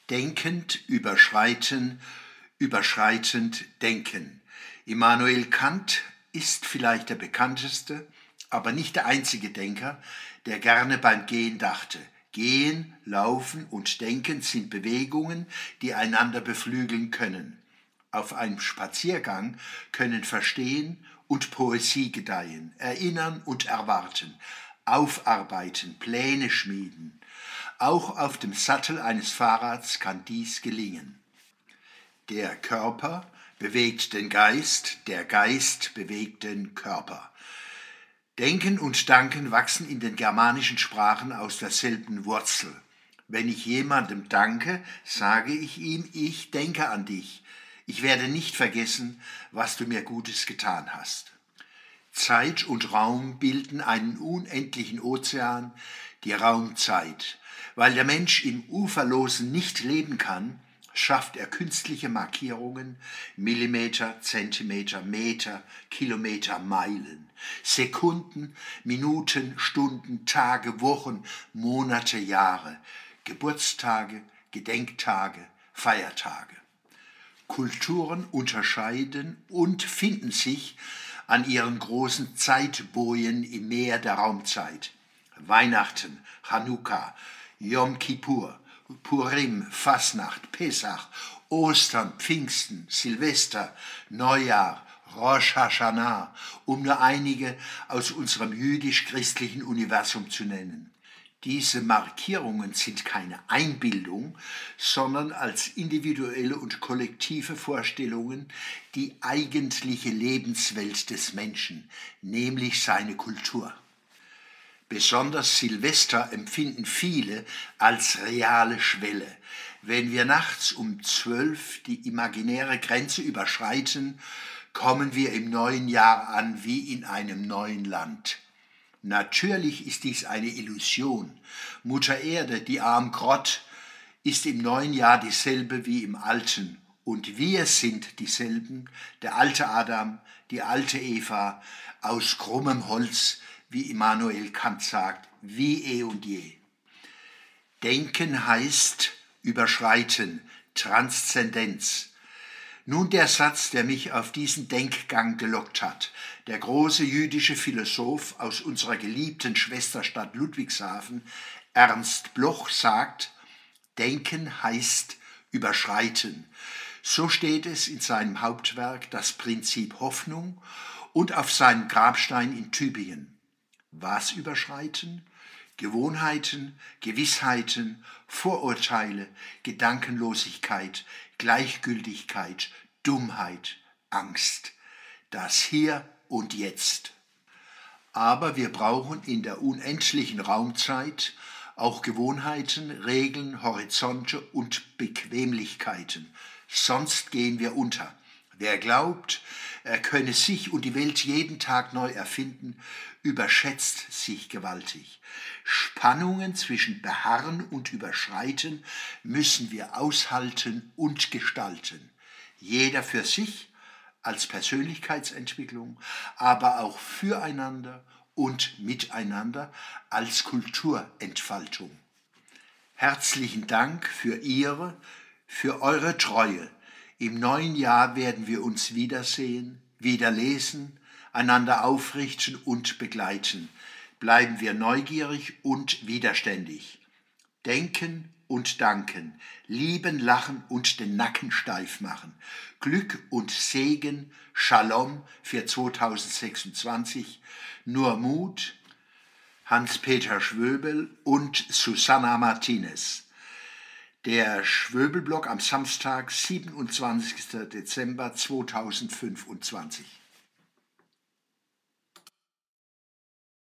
Denkend, überschreiten, überschreitend denken. Immanuel Kant ist vielleicht der bekannteste, aber nicht der einzige Denker, der gerne beim Gehen dachte. Gehen, Laufen und Denken sind Bewegungen, die einander beflügeln können. Auf einem Spaziergang können Verstehen und Poesie gedeihen, Erinnern und Erwarten, Aufarbeiten, Pläne schmieden. Auch auf dem Sattel eines Fahrrads kann dies gelingen. Der Körper bewegt den Geist, der Geist bewegt den Körper. Denken und Danken wachsen in den germanischen Sprachen aus derselben Wurzel. Wenn ich jemandem danke, sage ich ihm, ich denke an dich. Ich werde nicht vergessen, was du mir Gutes getan hast. Zeit und Raum bilden einen unendlichen Ozean, die Raumzeit. Weil der Mensch im Uferlosen nicht leben kann, schafft er künstliche Markierungen, Millimeter, Zentimeter, Meter, Kilometer, Meilen, Sekunden, Minuten, Stunden, Tage, Wochen, Monate, Jahre, Geburtstage, Gedenktage, Feiertage. Kulturen unterscheiden und finden sich an ihren großen Zeitbojen im Meer der Raumzeit. Weihnachten, Chanukka, Yom Kippur, Purim, Fasnacht, Pesach, Ostern, Pfingsten, Silvester, Neujahr, Rosh Hashanah, um nur einige aus unserem jüdisch-christlichen Universum zu nennen. Diese Markierungen sind keine Einbildung, sondern als individuelle und kollektive Vorstellungen die eigentliche Lebenswelt des Menschen, nämlich seine Kultur. Besonders Silvester empfinden viele als reale Schwelle. Wenn wir nachts um 12 die imaginäre Grenze überschreiten, kommen wir im neuen Jahr an wie in einem neuen Land. Natürlich ist dies eine Illusion. Mutter Erde, die Armgrott, ist im neuen Jahr dieselbe wie im alten. Und wir sind dieselben, der alte Adam, die alte Eva, aus krummem Holz, wie Immanuel Kant sagt, wie eh und je. Denken heißt überschreiten, Transzendenz. Nun der Satz, der mich auf diesen Denkgang gelockt hat. Der große jüdische Philosoph aus unserer geliebten Schwesterstadt Ludwigshafen, Ernst Bloch, sagt, Denken heißt überschreiten. So steht es in seinem Hauptwerk Das Prinzip Hoffnung und auf seinem Grabstein in Tübingen. Was überschreiten? Gewohnheiten, Gewissheiten, Vorurteile, Gedankenlosigkeit, Gleichgültigkeit, Dummheit, Angst. Das Hier und Jetzt. Aber wir brauchen in der unendlichen Raumzeit auch Gewohnheiten, Regeln, Horizonte und Bequemlichkeiten. Sonst gehen wir unter. Wer glaubt, er könne sich und die Welt jeden Tag neu erfinden, überschätzt sich gewaltig. Spannungen zwischen Beharren und Überschreiten müssen wir aushalten und gestalten. Jeder für sich als Persönlichkeitsentwicklung, aber auch füreinander und miteinander als Kulturentfaltung. Herzlichen Dank für eure Treue. Im neuen Jahr werden wir uns wiedersehen, wieder lesen, einander aufrichten und begleiten. Bleiben wir neugierig und widerständig. Denken und danken, lieben, lachen und den Nacken steif machen. Glück und Segen, Shalom für 2026, nur Mut, Hans-Peter Schwöbel und Susanna Martinez. Der Schwöbel-Blog am Samstag, 27. Dezember 2025.